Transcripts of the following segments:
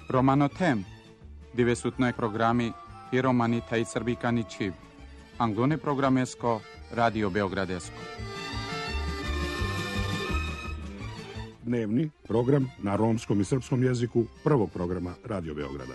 Romano tem, dove sutnoe programi i romani taj srbikani čiv. Anglone programesko, Radio Beogradesko. Dnevni program na romskom i srpskom jeziku prvog programa Radio Beograda.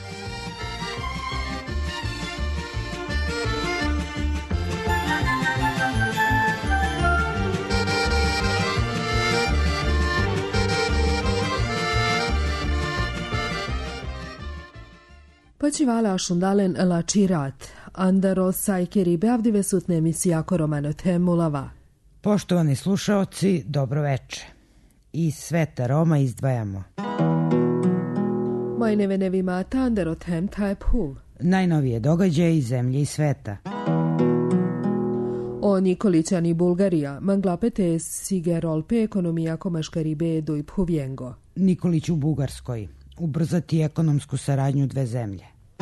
Počívala šundalen la čirat, andaro sajkeri beavdive sutne emisijako Romano Temulava. Poštovani slušaoci, dobro veče. Iz sveta Roma izdvajamo Majneve nevimata andaro tem taj puv. najnovije događaje iz zemlje i sveta. O Nikolićani Bulgarija, manglapete sigerolpe ekonomija komaškaribe duj puvjengo. Nikolić u Bugarskoj. Ubrzati ekonomsku saradnju dve zemlje.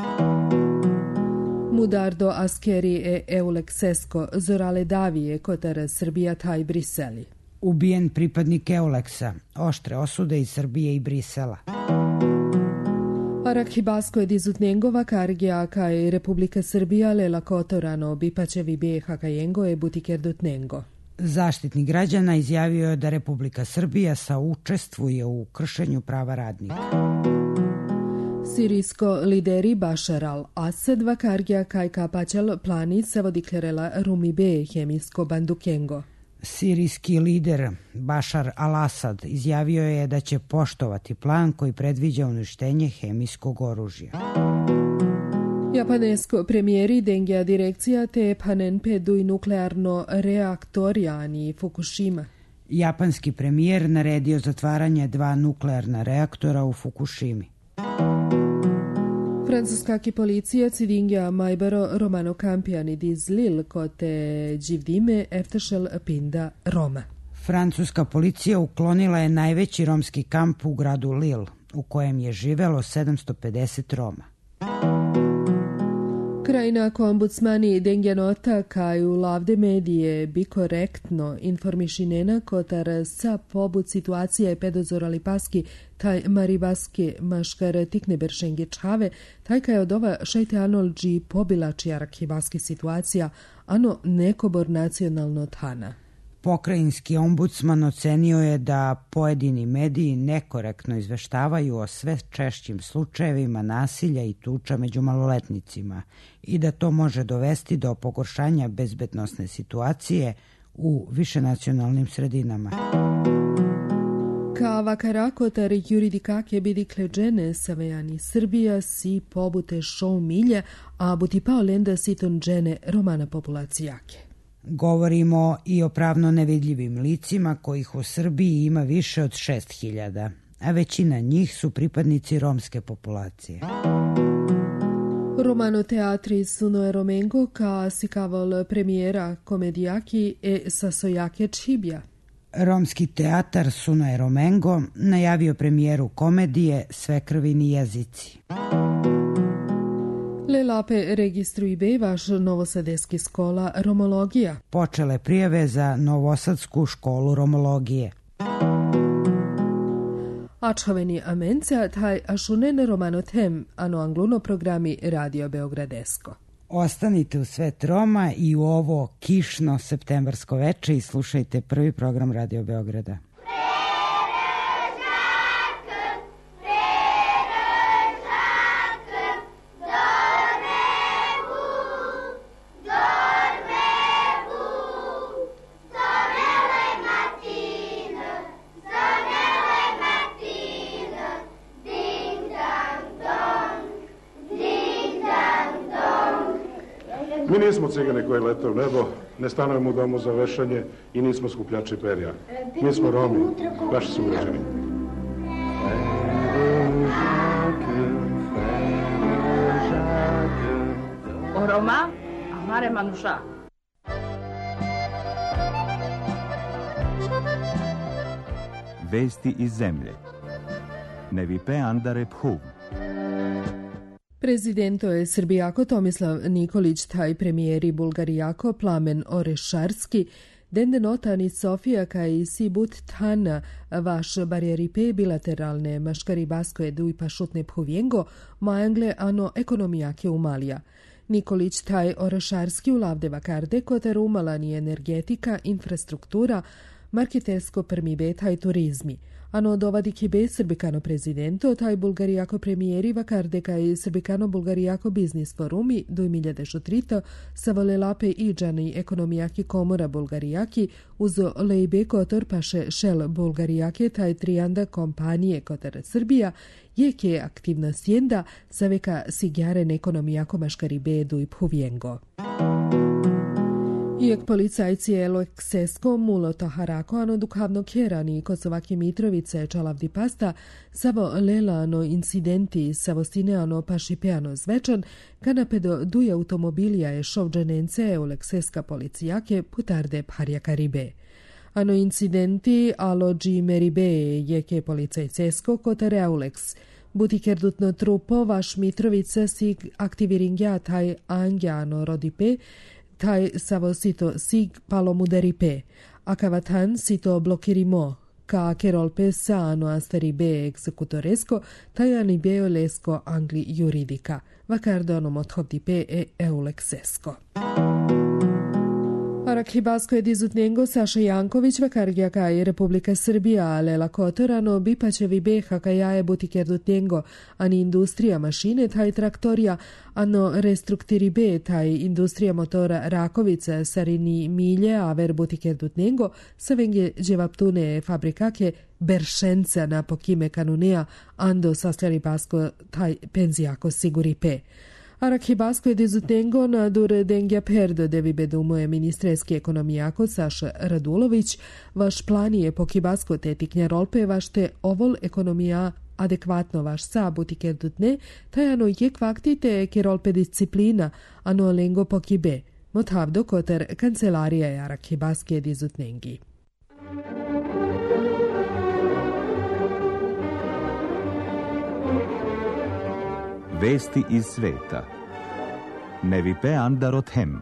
Mudardo askeri e Euleksesko zorale davije kotar Srbija taj Briseli. Ubijen pripadnik Euleksa. Oštre osude iz Srbije i Brisela. Arakhibasko je dizutnjengova kargija kaj Republika Srbija lela kotorano bipačevi be hakajengo je butikerdutnengo. Zaštitnik građana izjavio je da Republika Srbija saučestvuje u kršenju prava radnika. Sirijsko lideri Bašar al-Asad vakargija kaj kapačal plani se vodiklerela Rumi be hemijsko bandukengo. Sirijski lider Bašar al-Asad izjavio je da će poštovati plan koji predviđa uništenje hemijskog oružja. Japanesko premijeri dengja direkcija te Panenpe duj nuklearno reaktorijani Fukushima. Japanski premijer naredio zatvaranje 2 nuklearna reaktora u Fukushimi. Francuskaki policija cidingja majbaro Romano Kampiani diz Lille kote dživdime eftešel pinda Roma. Francuska policija uklonila je najveći romski kamp u gradu Lille, u kojem je živelo 750 Roma. Krajina ombudsmani dengja nota kaju lavde medije bi korektno informišinena kotar sa pobud situacije pedozorali paski taj maribaske maškar tikne beršenge čave, taj kaj od ova šajte anolđi pobilači arakhibaski situacija, ano nekobor nacionalno tana. Pokrajinski ombudsman ocenio je da pojedini mediji nekorektno izveštavaju o sve češćim slučajevima nasilja i tuča među maloletnicima i da to može dovesti do pogoršanja bezbednosne situacije u višenacionalnim sredinama. Kava karakotar juridikake bidi kleđene savejani Srbija si pobute šou milje, a buti pao lenda siton džene romana populacijake. Govorimo i o pravno nevidljivim licima kojih u Srbiji ima više od 6.000, a većina njih su pripadnici romske populacije. Romano teatri suno romengo ka sikaval premijera komedijaki e sasojake čibja. Romski teatar Suno Romengo najavio premijeru komedije Svekrvini jezici. Lelape registruj be vaš novosadeski škola romologija. Počele prijave za Novosadsku školu romologije. Ačhoveni amenca taj ašunen romano tem, ano angluno programi Radio Beogradesko. Ostanite u svet Roma i u ovo kišno septembarsko veče i slušajte prvi program Radio Beograda. Mi nismo cigane koji lete u nebo, ne stanujemo u domu za vešanje i nismo skupljači perja. Mi smo Romi, vaši sugrađani. O Roma, amare manuša. Vesti iz zemlje. Nevipe andare phuv. Prezidento je Srbijako Tomislav Nikolić taj premijeri Bulgarijako Plamen Orešarski Dende notan i Sofia kaj Sibut Tana vaš barjeripe bilateralne maškari basko edu i pašutne phuviengo, majangle ano ekonomijake umalija. Nikolić taj orašarski ulavde vakarde kotar umalani energetika, infrastruktura, marketesko prmibe taj turizmi. Ano dovadi kibe srbikano prezidento, taj bulgarijako premijeri vakarde kaj srbikano bulgarijako biznis forumi 2003 savolelape iđani ekonomijaki komora bulgarijaki uz lejbe kotor paše šel bulgarijake taj trijanda kompanije kotar Srbija jeke aktivna sjenda saveka sigjaren ekonomijako maškari bedu i phuviengo. Iak policajci Eloksesko mulo Taharako ano dukhavno kjerani Kosovake Mitrovice čalavdi pasta savo lelano incidenti savostineano pašipeano zvečan kanapedo duje automobilija je šovđenence Elokseska policijake putarde Parjaka ribe. Ano incidenti alođi meribe jeke policajcesko kotare Euleks. Butikerdutno trupo vaš Mitrovice sig aktiviringja taj angjano rodipe taj savo sito sig palomuderipe, akavatan sito blokirimo, ka kerolpe sano astaribe executoresco, taj anibeo lesko angli juridika, vakardonom odhovdipe e euleksesko. Arakhibasko je dizutnengo Saša Janković vakargja kaj Republika Srbija, Lela Kotorano, bipačevi beha kaj jaje butikerdutnengo, ani industrija mašine, taj traktorija, ano restruktiribe, taj industrija motora Rakovica, sarini milje, aver butikerdutnengo, savenge dževaptune fabrikake, beršenca na pokime kanunea, ando saslari basko, taj penzijako siguripe. Arakhibasko je dizutengo na dure dengja perdo devi bedumoje ministreski ekonomijako Saša Radulović, vaš plan je po kibasko tetiknja rolpe vašte ovol ekonomija adekvatno vaš sabutike dutne, tajano je kvaktite kerolpe disciplina, ano lengo po kibe, motavdo koter kancelarija je Arakhibaske dizutnengi. Vesti iz sveta. Nevipe Andarot Hem.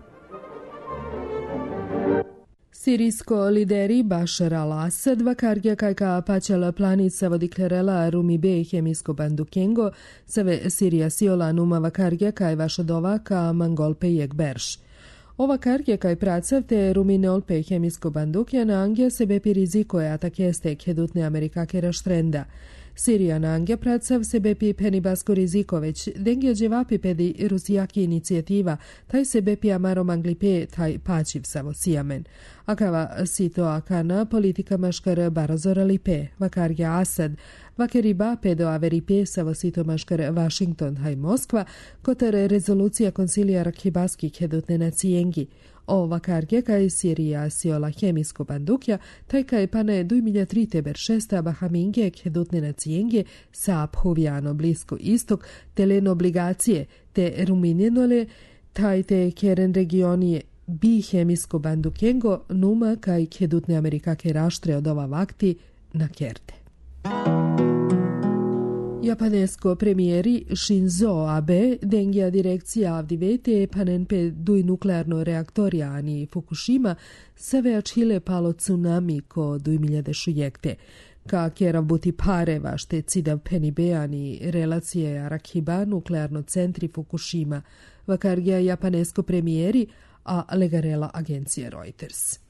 Sirijsko lideri Bashar al-Assad vakargja kajka pačala planica vodiklerela Rumibe hemisko bandukengo save Sirija siola numa vakargja kaj vašodova ka mangolpe jek berš. Ova kargja kaj pracavte ruminolpe hemisko bandukja na angja sebe pirizikoje atakeste kedutne Amerikake raštrenda. Sirija na angja pracav sebe pi penibasko rizikoveć, dengja dževapi pedi rusijaki inicijativa, taj sebe pi amarom anglipe, taj pačiv savo sijamen. Akava sito akana politika maškar barazora lipe, vakarja Asad, vakeriba pedo averipe savo sito maškar Washington, taj Moskva, kotar rezolucija konsilija Rakhibaski kedutne nacijengi. O vakarge kaj Sirija siola hemisko bandukja, taj kaj pane 2003 beršesta bahaminge kedutne nacijenge sa phovjano blisko istok, telen obligacije te ruminjenole, taj te keren regionije bi hemisko bandukengo numa kaj kedutne Amerikake raštre od ova vakti na kerte. Japanesko premijeri Shinzo Abe dengja direkcija avdivete panenpe duj nuklearno reaktorja ani Fukushima save achile palo tsunami ko 2006. Ka kjerav buti pare vašte cidav penibeani relacije Arakhiba nuklearno centri Fukushima vakargja japanesko premijeri a legarela agencije Reuters.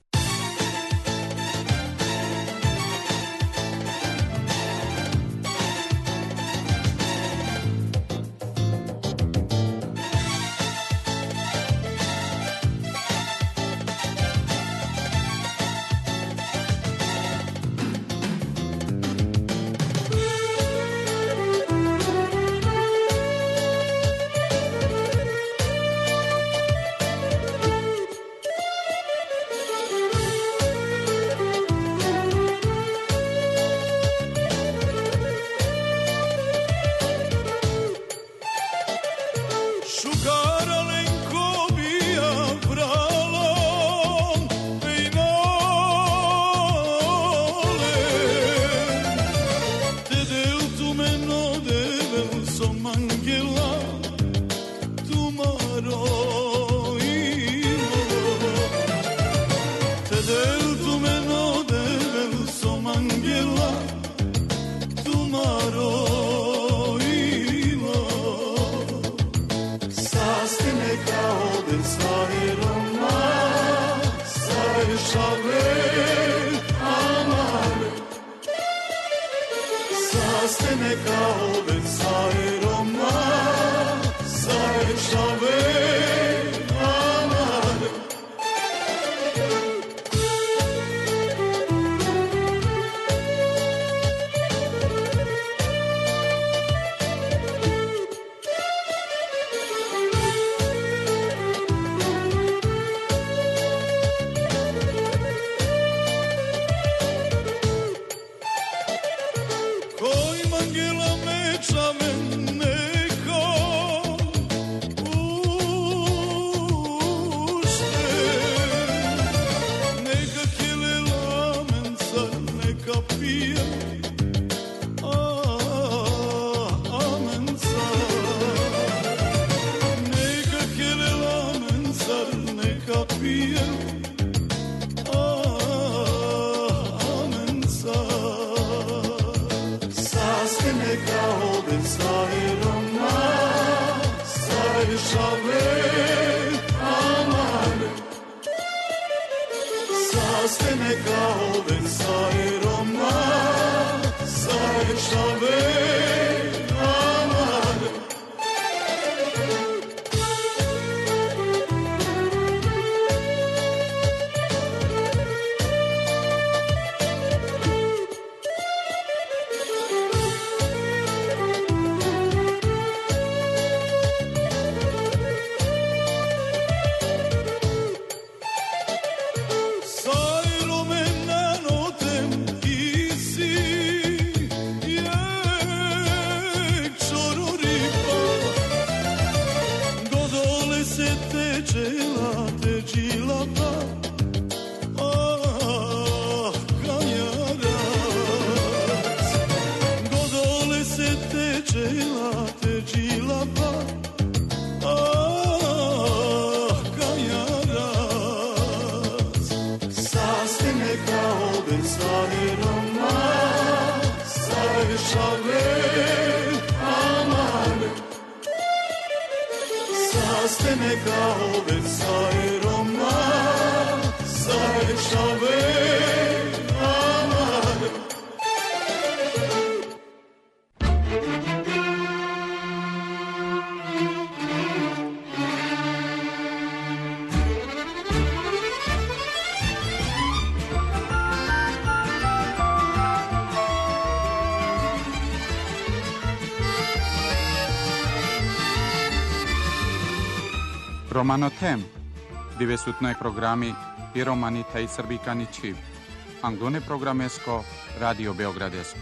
Romanotem, dove su noi programmi Piromanita i Srbikani Čiv, Anglone programesko, Radio Beogradesko.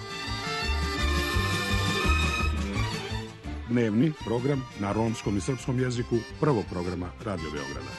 Dnevni program na romskom i srpskom jeziku prvog programa Radio Beograda.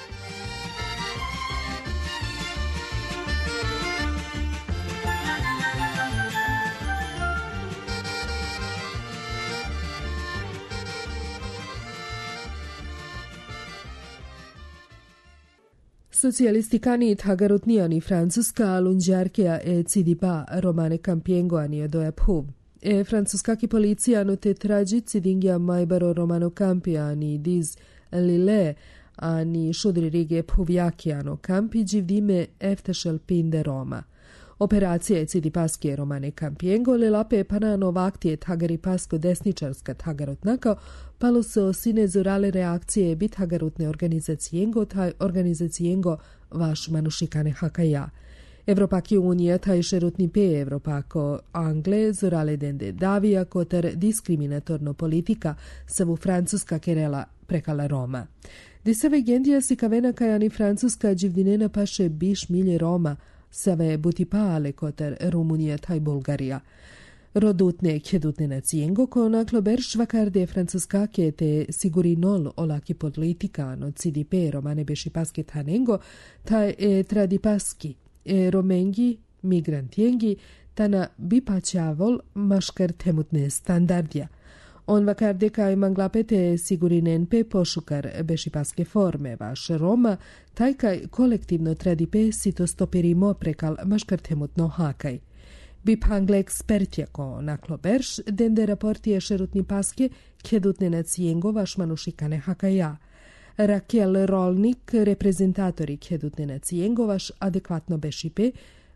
Socialisticani Tagarutniani Francuska Lunđarkea e Cidipa Romane Campiengo ani do Ephuv. E francuskaki policija no te tragici dingia Maibaro Romano Campiani diz Lille ani šudri rige Ephuviakiano Campi givdime eftešel pinde Roma. Operacija Cidipaske Romane Campiengo le lape panano vaktije Tagaripasko desničarska Tagarutnaka palo se osine zorale reakcije bit Tagarutne organizacijengo taj organizacijengo vaš manušikane hakaja. Evropaki unija taj šerutni pe Evropako Angle zorale dende davija kotar diskriminatorno politika savu francuska kerela prekala Roma. Disave gendija si kavena kajani francuska dživdinena paše biš milje Roma save butipale kotar Rumunija taj Bulgarija. Rodutne kjedutne nacijengo ko naklo berš vakarde francuskake te sigurinol olaki politika no CDP Romane bešipaske tanengo taj tradipaski romengi migrantiengi tana bipaćavol maškar temutne standardja. On vakarde kaj manglapete sigurinenpe pošukar bešipaske forme vaš Roma taj kaj kolektivno tradipe sito stopirimo prekal maškar temutno hakaj. Bip hangle ekspertja ko naklo berš dende raportije šerutni paske kjedutne nacijengo vaš manušikane hakaja. Rakel Rolnik, reprezentatori kjedutne nacijengo vaš adekvatno bešipe,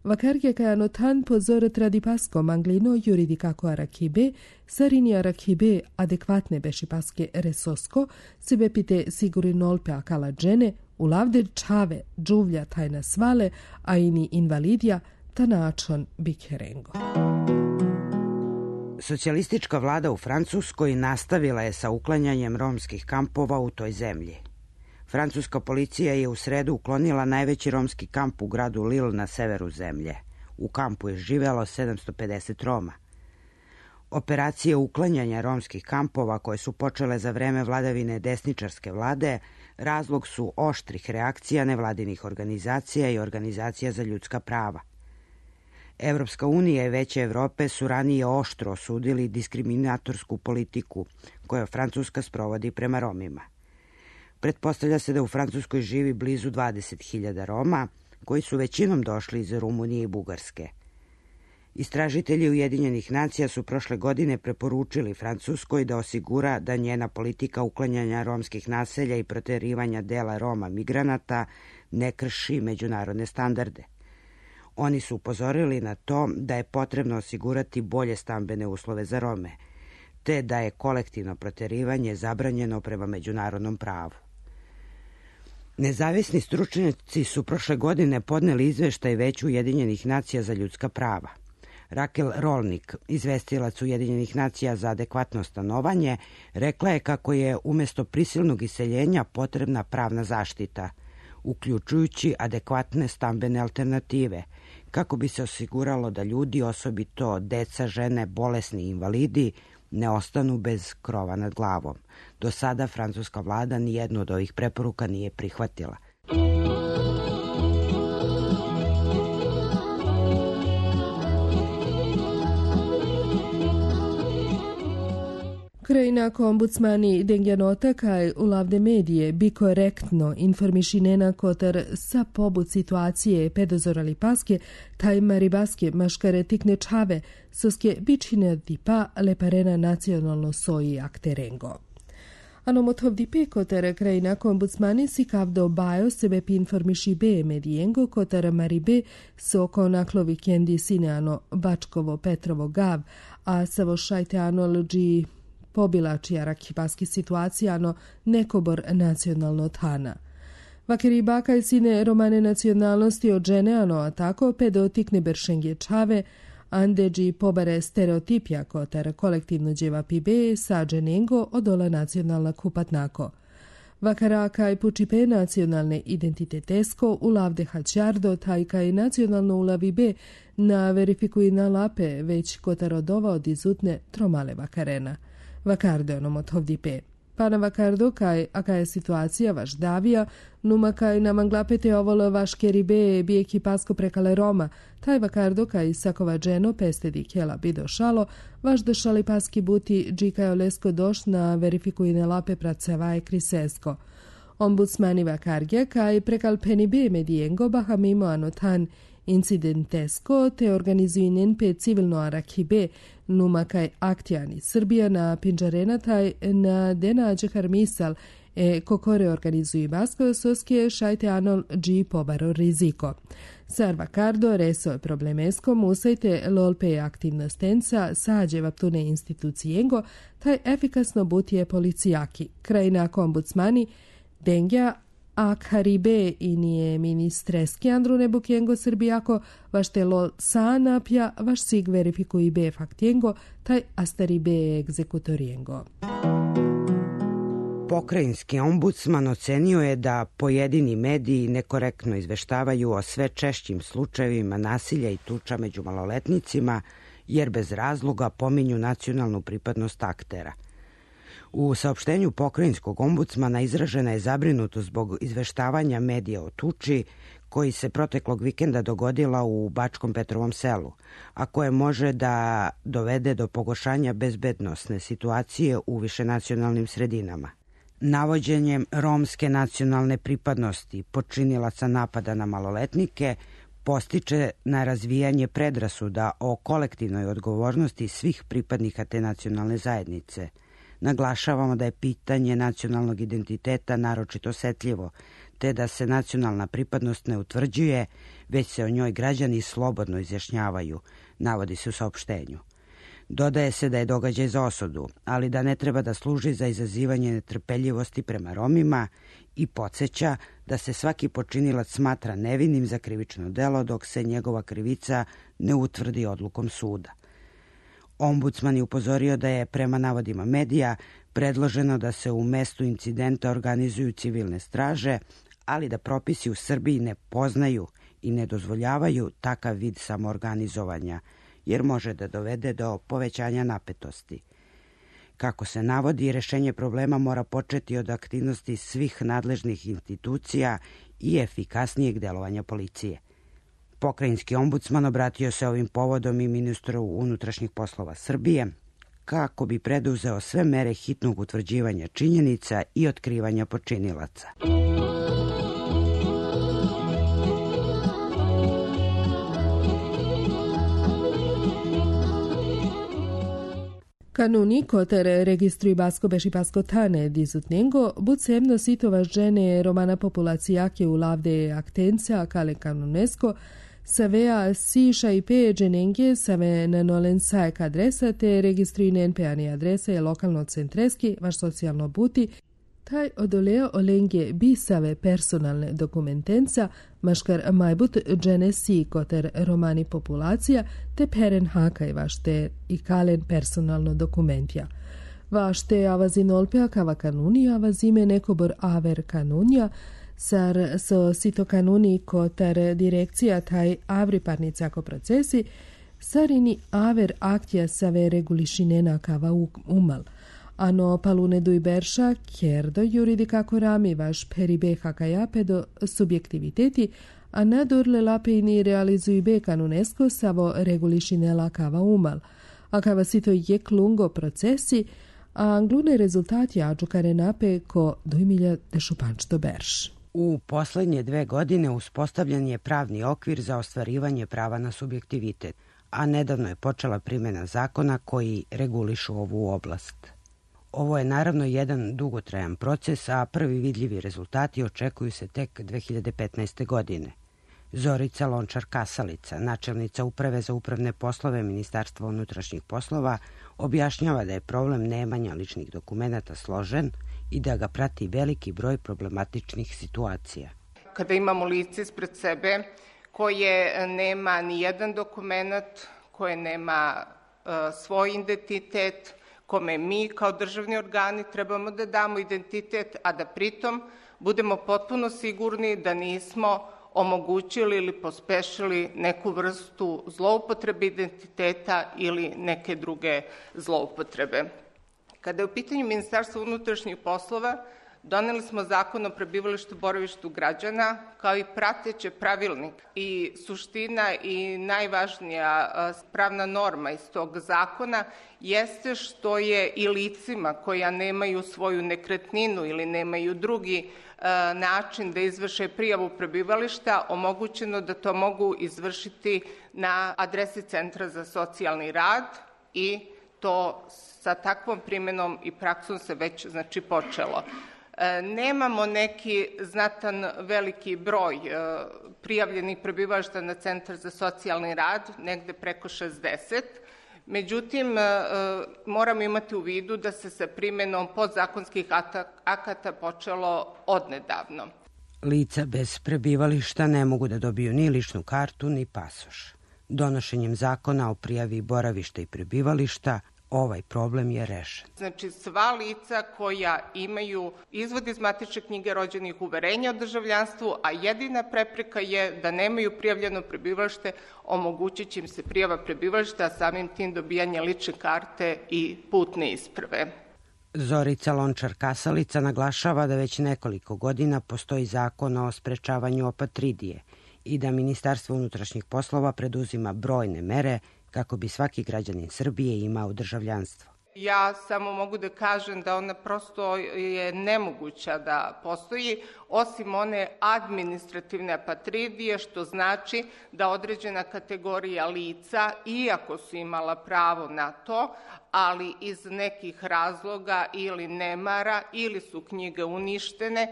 Vakarge kaj anotan pozor tradipasko manglino juridikako arakibe, sarini arakibe adekvatne bešipaske resosko, sebe pite sigurinolpe akala džene, ulavde čave, džuvlja tajna svale, a ini invalidija, ta načon bikerengo. Socijalistička vlada u Francuskoj nastavila je sa uklanjanjem romskih kampova u toj zemlji. Francuska policija je u sredu uklonila najveći romski kamp u gradu Lille na severu zemlje. U kampu je živelo 750 Roma. Operacije uklanjanja romskih kampova koje su počele za vreme vladavine desničarske vlade razlog su oštrih reakcija nevladinih organizacija i organizacija za ljudska prava. Evropska unija i Veće Evrope su ranije oštro osudili diskriminatorsku politiku koju Francuska sprovodi prema Romima. Pretpostavlja se da u Francuskoj živi blizu 20.000 Roma, koji su većinom došli iz Rumunije i Bugarske. Istražitelji Ujedinjenih nacija su prošle godine preporučili Francuskoj da osigura da njena politika uklanjanja romskih naselja i proterivanja dela Roma migranata ne krši međunarodne standarde. Oni su upozorili na to da je potrebno osigurati bolje stambene uslove za Rome, te da je kolektivno proterivanje zabranjeno prema međunarodnom pravu. Nezavisni stručnjaci su prošle godine podneli izveštaj Veću Ujedinjenih nacija za ljudska prava. Rakel Rolnik, izvestilac Ujedinjenih nacija za adekvatno stanovanje, rekla je kako je umjesto prisilnog iseljenja potrebna pravna zaštita, uključujući adekvatne stambene alternative, kako bi se osiguralo da ljudi, osobito deca, žene, bolesni i invalidi, ne ostanu bez krova nad glavom. Do sada francuska vlada nijednu od ovih preporuka nije prihvatila. Krajinako ombudsmani Dengjanota kaj ulavde medije bi korektno informišinena kotar sa pobud situacije pedozorali paske taj maribaske maškare tikne čave soske bičine dipa leparena nacionalno soji akterengo. Ano motovdipe kotar krajinako ombudsmani si kavdo bajo sebe pi informiši be medijengo kotar maribe soko naklo vikendi sineano Bačkovo Petrovo gav, a savo šajte analogi pobilači arakipaski situacijano nekobor nacionalno tana. Vakeri baka i sine romane nacionalnosti od žene, a tako pedotikne beršengje čave, andeđi pobare stereotipja kotar kolektivno djeva pibe sa dženengo odola nacionalna kupatnako. Vakaraka i pučipe nacionalne identitetesko ulavde haćardo tajka i nacionalno ulavibe na verifikuj na lape već kotar odova od izutne tromale vakarena. Vakardo onom od hovdipe. Pana Vakardo, aka je situacija vaš davija, numa kaj namanglapete ovolo vaš keribe bi ekipasko prekale Roma, taj Vakardo kaj sakova dženo pestedi kjela bido šalo, vaš došali paski buti džikaj olesko doš na verifikujne lape pracavaje krisesko. Ombudsmani Vakargja kaj prekal penibe medijengo baha mimo anotan incidentesko te organizuinen pe civilno arakibe numa kaj aktjani Srbija na pinđarena taj na denađe harmisal kokore organizuju basko soske šajte anol dži pobaro riziko. Sar Vakardo reso problemesko musajte lolpe aktivnostenca sađe vaptune institucijengo taj efikasno butije policijaki. Krajinako ombudsmani Dengja a Karibe i nije ministreski Andru Nebukjengo Srbijako, vaš telo sanapja, vaš sig verifikuj be faktjengo, taj astari be egzekutorijengo. Pokrajinski ombudsman ocenio je da pojedini mediji nekorektno izveštavaju o sve češćim slučajevima nasilja i tuča među maloletnicima, jer bez razloga pominju nacionalnu pripadnost aktera. U saopštenju pokrajinskog ombudsmana izražena je zabrinutost zbog izveštavanja medija o tuči koji se proteklog vikenda dogodila u Bačkom Petrovom selu, a koje može da dovede do pogoršanja bezbednosne situacije u višenacionalnim sredinama. Navođenjem romske nacionalne pripadnosti počinilaca napada na maloletnike postiče na razvijanje predrasuda o kolektivnoj odgovornosti svih pripadnika te nacionalne zajednice. Naglašavamo da je pitanje nacionalnog identiteta naročito osetljivo, te da se nacionalna pripadnost ne utvrđuje, već se o njoj građani slobodno izjašnjavaju, navodi se u saopštenju. Dodaje se da je događaj za osudu, ali da ne treba da služi za izazivanje netrpeljivosti prema Romima i podsjeća da se svaki počinilac smatra nevinim za krivično delo dok se njegova krivica ne utvrdi odlukom suda. Ombudsman je upozorio da je, prema navodima medija, predloženo da se u mestu incidenta organizuju civilne straže, ali da propisi u Srbiji ne poznaju i ne dozvoljavaju takav vid samoorganizovanja, jer može da dovede do povećanja napetosti. Kako se navodi, rešenje problema mora početi od aktivnosti svih nadležnih institucija i efikasnijeg delovanja policije. Pokrajinski ombudsman obratio se ovim povodom i ministru unutrašnjih poslova Srbije, kako bi preduzeo sve mere hitnog utvrđivanja činjenica i otkrivanja počinilaca. Kanuni koter registrui Basko beši Pasko Tane dizutnengo, bud semno sitova žene romana populacijake u lavde aktenca kale kanunesko, savea siša i pe dženenge save nanolen sajek adresa te registrui nenpeani adresa je lokalno centreski, vaš socijalno buti, taj odoleo olenge bi save personalne dokumentenca, maškar majbut džene si koter romani populacija, te peren hakaj vašte i kalen personalno dokumentja. Vašte avazin olpea kava kanuni, avazime nekobor aver kanunja, sar so sito kanuni kotar direkcija taj avri parnicako procesi, sarini aver aktija save regulišinena kava umal. Ano palune du berša, kjerdo juridika korami vaš peribe hakajapedo subjektiviteti, a nadurle lapeini realizuju be kanunesko savo regulišinela kava umal, a kava sito je klungo procesi, a anglune rezultati ađukare nape ko 2000 dešupančto berš. U poslednje 2 godine uspostavljen je pravni okvir za ostvarivanje prava na subjektivitet, a nedavno je počela primjena zakona koji regulišu ovu oblast. Ovo je naravno jedan dugotrajan proces, a prvi vidljivi rezultati očekuju se tek 2015. godine. Zorica Lončar-Kasalica, načelnica Uprave za upravne poslove Ministarstva unutrašnjih poslova, objašnjava da je problem nemanja ličnih dokumenata složen i da ga prati veliki broj problematičnih situacija. Kada imamo lice ispred sebe koje nema ni jedan dokumenat, koje nema svoj identitet, kome mi kao državni organi trebamo da damo identitet, a da pritom budemo potpuno sigurni da nismo omogućili ili pospešili neku vrstu zloupotrebe identiteta ili neke druge zloupotrebe. Kada je u pitanju Ministarstva unutrašnjih poslova, doneli smo zakon o prebivalištu i boravištu građana, kao i prateće pravilnik. I suština i najvažnija pravna norma iz tog zakona jeste što je i licima koja nemaju svoju nekretninu ili nemaju drugi način da izvrše prijavu prebivališta omogućeno da to mogu izvršiti na adresi Centra za socijalni rad i to sa takvom primjenom i praksom se već počelo. Nemamo neki znatan veliki broj prijavljenih prebivališta na Centar za socijalni rad, negde preko 60. Međutim, moramo imati u vidu da se sa primjenom podzakonskih akata počelo odnedavno. Lica bez prebivališta ne mogu da dobiju ni ličnu kartu ni pasoš. Donošenjem zakona o prijavi boravišta i prebivališta ovaj problem je rešen. Znači, sva lica koja imaju izvod iz matične knjige rođenih, uverenja o državljanstvu, a jedina prepreka je da nemaju prijavljeno prebivalište, omogućit će im se prijava prebivališta, a samim tim dobijanje lične karte i putne isprave. Zorica Lončar-Kasalica naglašava da već nekoliko godina postoji zakon o sprečavanju apatridije i da Ministarstvo unutrašnjih poslova preduzima brojne mere kako bi svaki građanin Srbije imao državljanstvo. Ja samo mogu da kažem da ona prosto je nemoguća da postoji, osim one administrativne apatridije, što znači da određena kategorija lica, iako su imala pravo na to, ali iz nekih razloga ili nemara ili su knjige uništene,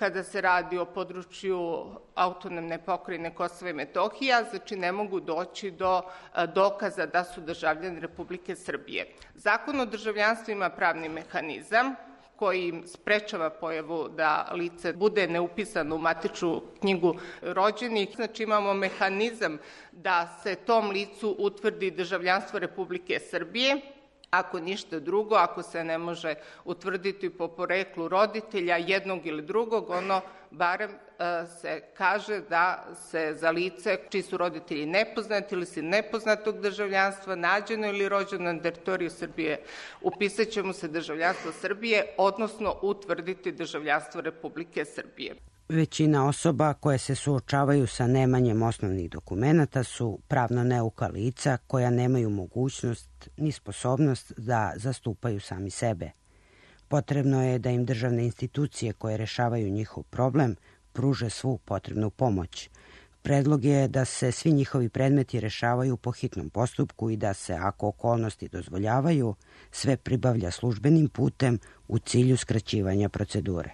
kada se radi o području autonomne pokrajine Kosova i Metohija, znači ne mogu doći do dokaza da su državljani Republike Srbije. Zakon o državljanstvu ima pravni mehanizam koji sprečava pojavu da lice bude neupisano u matičnu knjigu rođenih. Znači imamo mehanizam da se tom licu utvrdi državljanstvo Republike Srbije. Ako ništa drugo, ako se ne može utvrditi po poreklu roditelja jednog ili drugog, ono barem se kaže da se za lice čiji su roditelji nepoznati ili si nepoznatog državljanstva, nađeno ili rođeno na teritoriju Srbije, upisat će mu se državljanstvo Srbije, odnosno utvrditi državljanstvo Republike Srbije. Većina osoba koje se suočavaju sa nemanjem osnovnih dokumenata su pravno neuka lica koja nemaju mogućnost ni sposobnost da zastupaju sami sebe. Potrebno je da im državne institucije koje rešavaju njihov problem pruže svu potrebnu pomoć. Predlog je da se svi njihovi predmeti rešavaju po hitnom postupku i da se, ako okolnosti dozvoljavaju, sve pribavlja službenim putem u cilju skraćivanja procedure.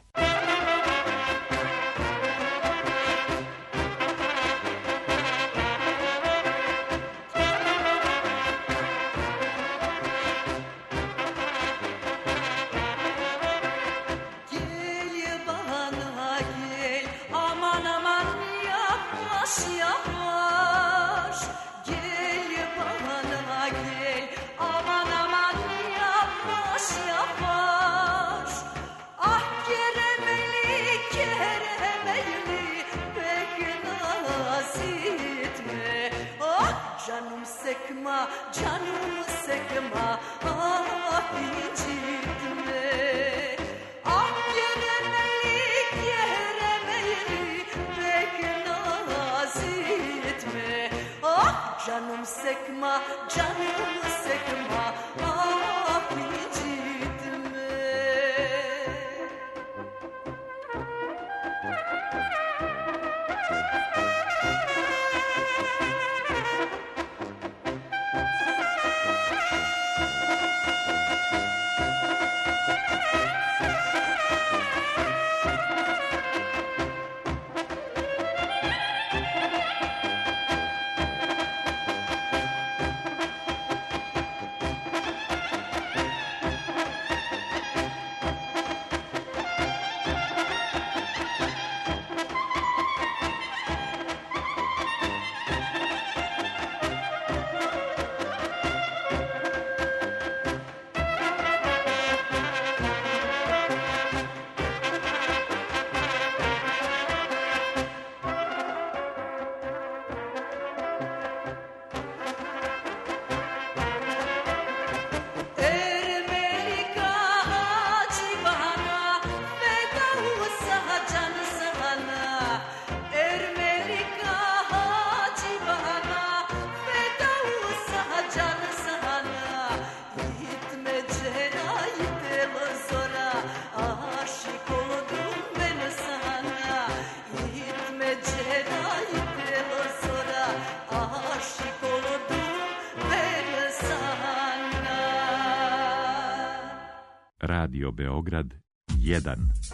Radio Beograd 1.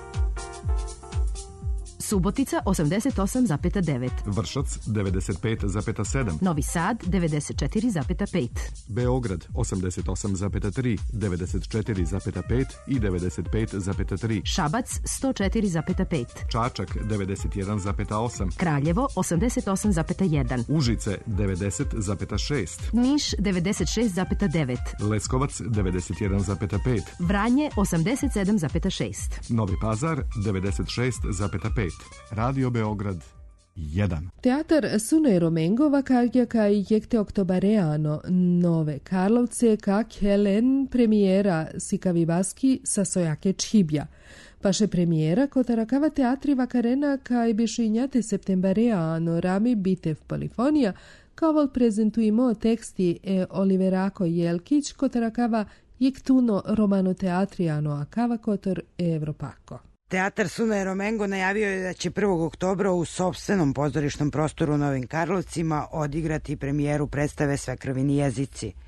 Subotica 88,9. Vršac 95,7. Novi Sad 94,5. Beograd 88,3, 94,5 i 95,3. Šabac 104,5. Čačak 91,8. Kraljevo 88,1. Užice 90,6. Niš 96,9. Leskovac 91,5. Vranje 87,6. Novi Pazar 96,5. Radio Beograd 1. Teatar Sune Romengova Kargjaka i Jekte Oktobareano Nove Karlovce kak Helen premijera Sikavibaski sa Sojake Čhibja. Paše premijera kotarakava teatri vakarena kaj bišinjate septembareano rami bitev Polifonija kao prezentujemo teksti Oliverako Jelkić kotarakava Jektuno Romano Teatriano a kava kotor Evropako. Teatar Sune Romengo najavio je da će 1. oktobra u sopstvenom pozorišnom prostoru u Novim Karlovcima odigrati premijeru predstave Svekrveni jezici.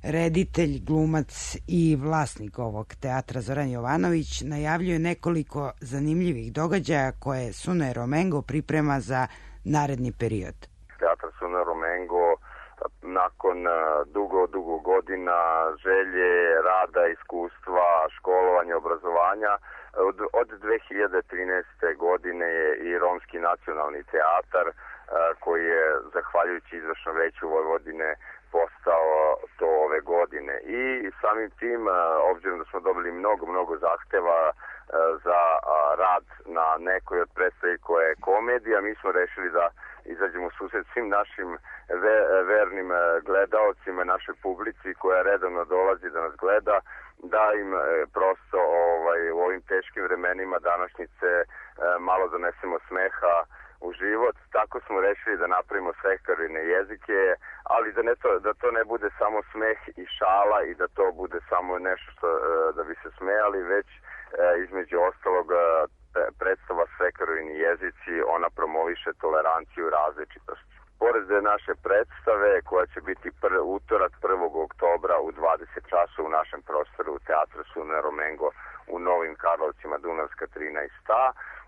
Reditelj, glumac i vlasnik ovog teatra Zoran Jovanović najavljuje nekoliko zanimljivih događaja koje Sune Romengo priprema za naredni period. Teatr Sune Romengo nakon dugo godina želje, rada, iskustva, školovanja, obrazovanja, od 2013. godine je i Romski nacionalni teatar koji je, zahvaljujući izvršnom veću Vojvodine, postao to ove godine. I samim tim, obzirom da smo dobili mnogo zahteva za rad na nekoj od predstavi koja je komedija, mi smo rešili da izađemo u susret svim našim vernim gledaocima, našoj publici koja redovno dolazi da nas gleda, da im prosto u ovim teškim vremenima današnjice malo donesemo smeha u život. Tako smo rešili da napravimo svekarine jezike, ali da to ne bude samo smeh i šala i da to bude samo nešto da bi se smejali, već između ostalog predstava Svekarovini jezici, ona promoviše toleranciju i različitost. Pored naše predstave koja će biti utorak 1. oktobra u 20 časova u našem prostoru u Teatru Sune Romengo u Novim Karlovcima, Dunavska 13a,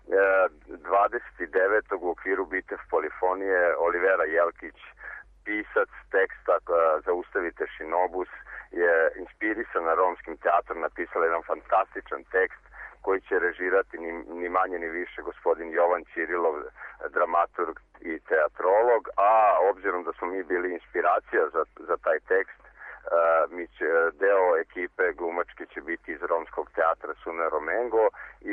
29. u okviru Bitev polifonije Olivera Jelkić, pisac teksta Zaustavite Šinobus, je inspirisana romskim teatrom, napisala jedan fantastičan tekst koji će režirati ni manje ni više gospodin Jovan Ćirilov, dramaturg i teatrolog, a obzirom da smo mi bili inspiracija za taj tekst, deo ekipe glumačke će biti iz Romskog teatra Sune Romengo i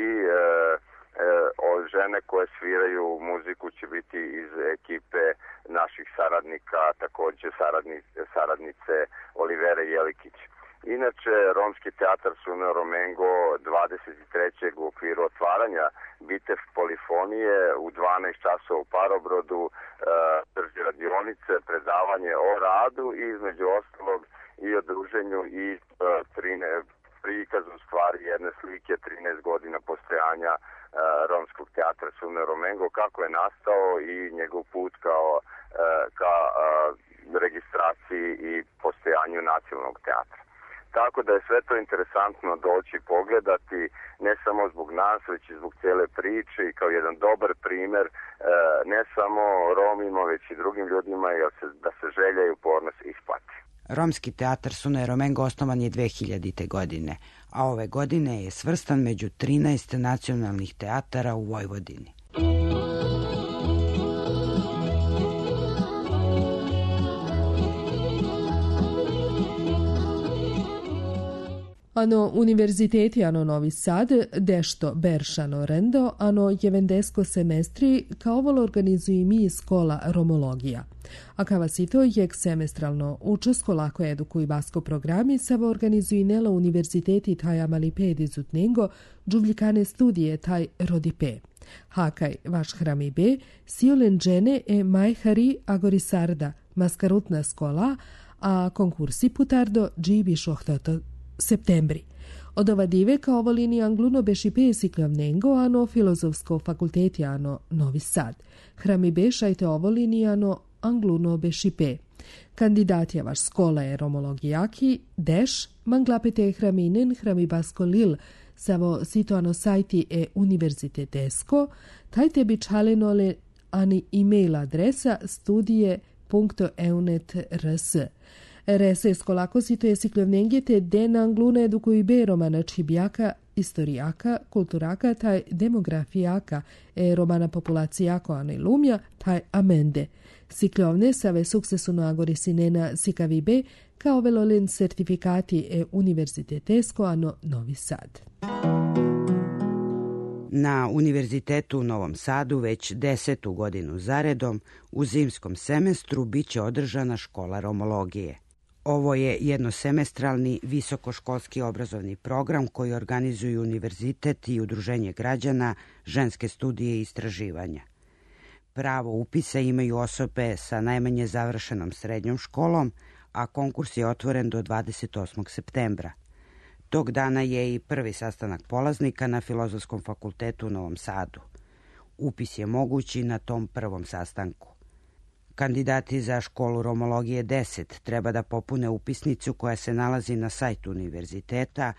žene koje sviraju muziku će biti iz ekipe naših saradnika, također saradnice Olivere Jelikić. Inače, Romski teatar Sune Romengo 23. u okviru otvaranja Bitev polifonije u 12 časova u Parobrodu drži radionice, predavanje o radu i između ostalog i o druženju i prikazu stvari jedne slike 13 godina postojanja Romskog teatra Sune Romengo, kako je nastao i njegov put ka registraciji i postojanju nacionalnog teatra. Tako da je sve to interesantno doći pogledati, ne samo zbog nas, već i zbog cijele priče i kao jedan dobar primjer, ne samo Romima, već i drugim ljudima, da se želja i upornost isplati. Romski teatar Sune Romengo osnovan je 2000. godine, a ove godine je svrstan među 13 nacionalnih teatara u Vojvodini. Ano univerziteti ano Novi Sad, dešto beršano rendo, ano jevendesko semestri, kao vol organizuji mi škola romologija. A kavasito jek semestralno učesko lako edukuj basko programi, savo organizuji nela univerziteti taj amalipedi zutnengo, džuvljikane studije taj rodipe. Hakaj vaš hrami be, siolen džene e majhari agorisarda, maskarutna skola, a konkursi putardo džibi šohtoto septembri. Od ova dive kao volini angluno bešipe siklavnengo ano filozofsko fakulteti ano Novi Sad. Hrami be šajte ovolini ano angluno bešipe. Kandidati vaš skola je romologijaki, deš, manglapete hraminen hrami basko lil, savo sito ano sajti e univerzitetesko, taj tebi čalenole ani e-mail adresa studije.eunet.rs. Rese skolako sito je siklovnengete den angluna edukuj be romana čibjaka, istorijaka, kulturaka, taj demografijaka, romana populacijako ano lumja, taj amende. Siklovne save suksesuno agorisinena sikavi be, kao velolen certifikati univerzitetesko ano Novi Sad. Na Univerzitetu u Novom Sadu već 10. godinu zaredom u zimskom semestru biće održana škola romologije. Ovo je jednosemestralni visokoškolski obrazovni program koji organizuju univerzitet i udruženje građana, ženske studije i istraživanja. Pravo upisa imaju osobe sa najmanje završenom srednjom školom, a konkurs je otvoren do 28. septembra. Tog dana je i prvi sastanak polaznika na Filozofskom fakultetu u Novom Sadu. Upis je mogući na tom prvom sastanku. Kandidati za školu romologije 10 treba da popune upisnicu koja se nalazi na sajtu univerziteta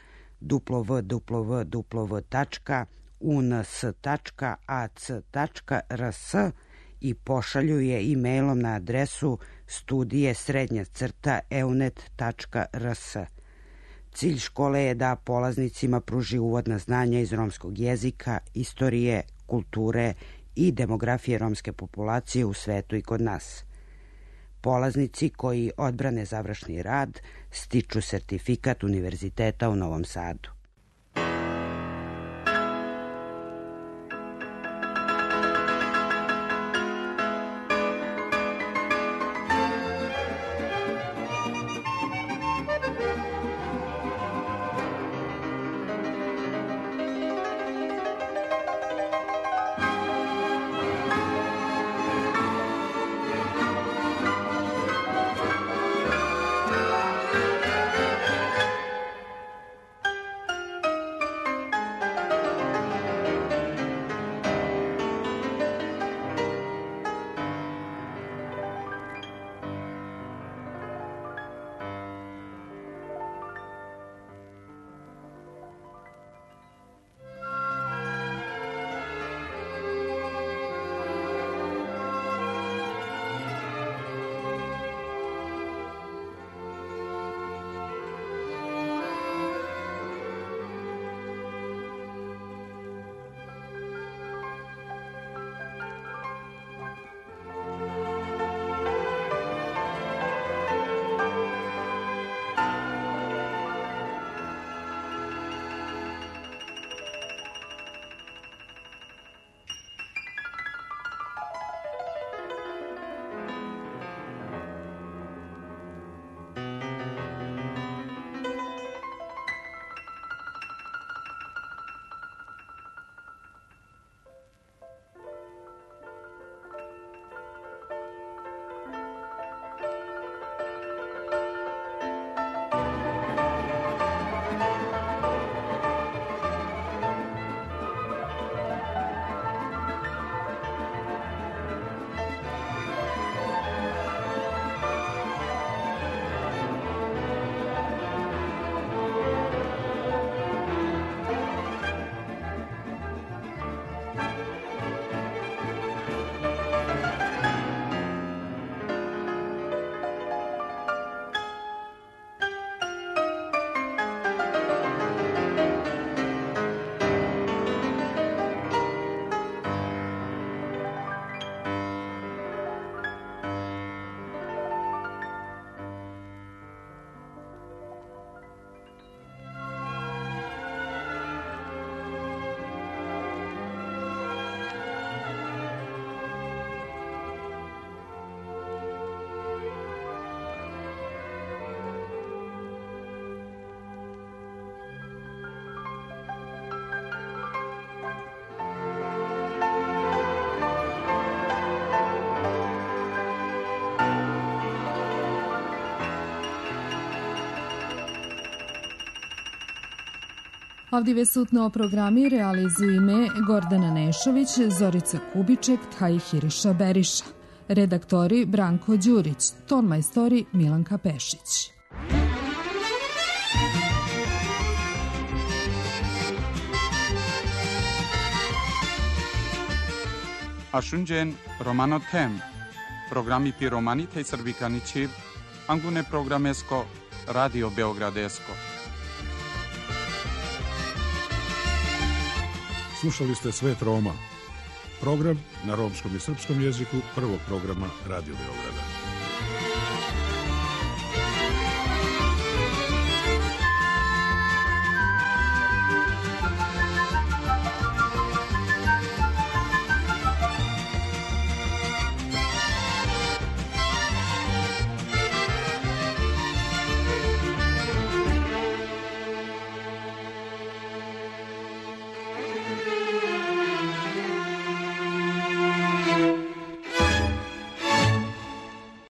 www.uns.ac.rs i pošalju je e-mailom na adresu studije_eunet.rs. Cilj škole je da polaznicima pruži uvodna znanja iz romskog jezika, istorije, kulture i demografije romske populacije u svetu i kod nas. Polaznici koji odbrane završni rad stiču sertifikat Univerziteta u Novom Sadu. Avdive sutno programi realizuju ime Gordana Nešović, Zorica Kubiček, Thaihiriša Beriša. Redaktori Branko Đurić, tonmajstori Milanka Pešić. Ashunjen Romano Tem, programi pi romani tej srbikani čiv, angune programesko, Radio Beogradesko. Slušali ste Svet Roma, program na romskom i srpskom jeziku prvog programa Radio Beograda.